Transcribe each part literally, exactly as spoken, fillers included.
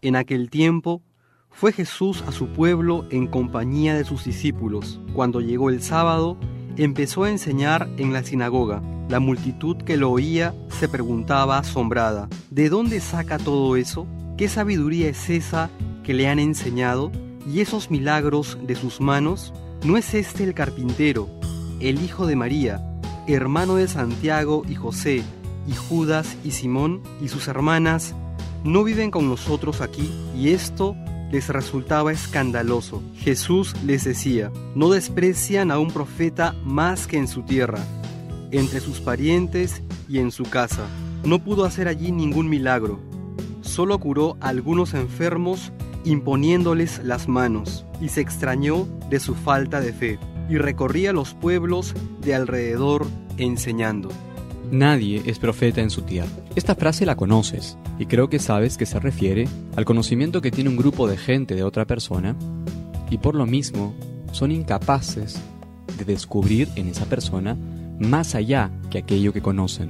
En aquel tiempo, fue Jesús a su pueblo en compañía de sus discípulos. Cuando llegó el sábado, empezó a enseñar en la sinagoga. La multitud que lo oía se preguntaba asombrada: ¿de dónde saca todo eso? ¿Qué sabiduría es esa que le han enseñado? ¿Y esos milagros de sus manos? ¿No es este el carpintero, el hijo de María, hermano de Santiago y José, y Judas y Simón, y sus hermanas no viven con nosotros aquí? Y esto les resultaba escandaloso. Jesús les decía: no desprecian a un profeta más que en su tierra, entre sus parientes y en su casa. No pudo hacer allí ningún milagro, solo curó a algunos enfermos imponiéndoles las manos, y se extrañó de su falta de fe, y recorría los pueblos de alrededor enseñando. Nadie es profeta en su tierra. Esta frase la conoces y creo que sabes que se refiere al conocimiento que tiene un grupo de gente de otra persona y por lo mismo son incapaces de descubrir en esa persona más allá que aquello que conocen.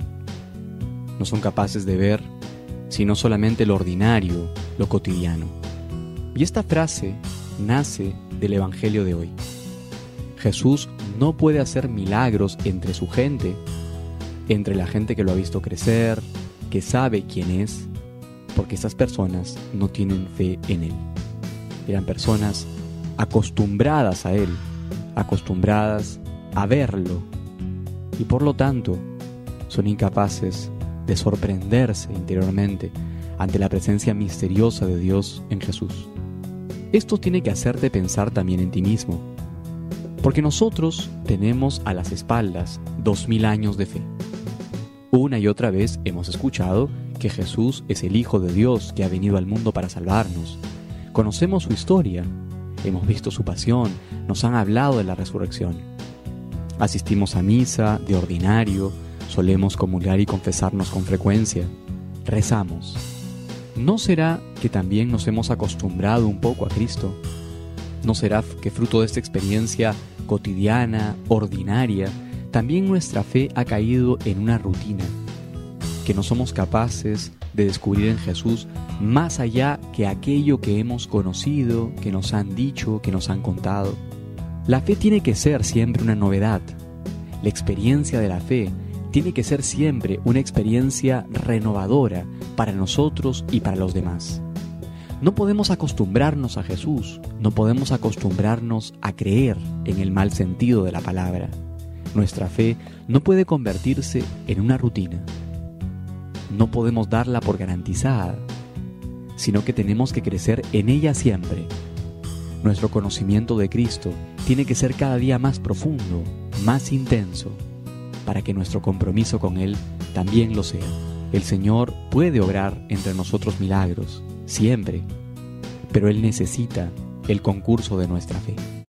No son capaces de ver sino solamente lo ordinario, lo cotidiano. Y esta frase nace del Evangelio de hoy. Jesús no puede hacer milagros entre su gente, entre la gente que lo ha visto crecer, que sabe quién es, porque esas personas no tienen fe en Él. Eran personas acostumbradas a Él, acostumbradas a verlo, y por lo tanto son incapaces de sorprenderse interiormente ante la presencia misteriosa de Dios en Jesús. Esto tiene que hacerte pensar también en ti mismo, porque nosotros tenemos a las espaldas dos mil años de fe. Una y otra vez hemos escuchado que Jesús es el Hijo de Dios que ha venido al mundo para salvarnos. Conocemos su historia, hemos visto su pasión, nos han hablado de la resurrección. Asistimos a misa de ordinario, solemos comulgar y confesarnos con frecuencia, rezamos. ¿No será que también nos hemos acostumbrado un poco a Cristo? ¿No será que fruto de esta experiencia cotidiana, ordinaria, también nuestra fe ha caído en una rutina, que no somos capaces de descubrir en Jesús más allá que aquello que hemos conocido, que nos han dicho, que nos han contado? La fe tiene que ser siempre una novedad. La experiencia de la fe tiene que ser siempre una experiencia renovadora para nosotros y para los demás. No podemos acostumbrarnos a Jesús, no podemos acostumbrarnos a creer en el mal sentido de la palabra. Nuestra fe no puede convertirse en una rutina. No podemos darla por garantizada, sino que tenemos que crecer en ella siempre. Nuestro conocimiento de Cristo tiene que ser cada día más profundo, más intenso, para que nuestro compromiso con Él también lo sea. El Señor puede obrar entre nosotros milagros, siempre, pero Él necesita el concurso de nuestra fe.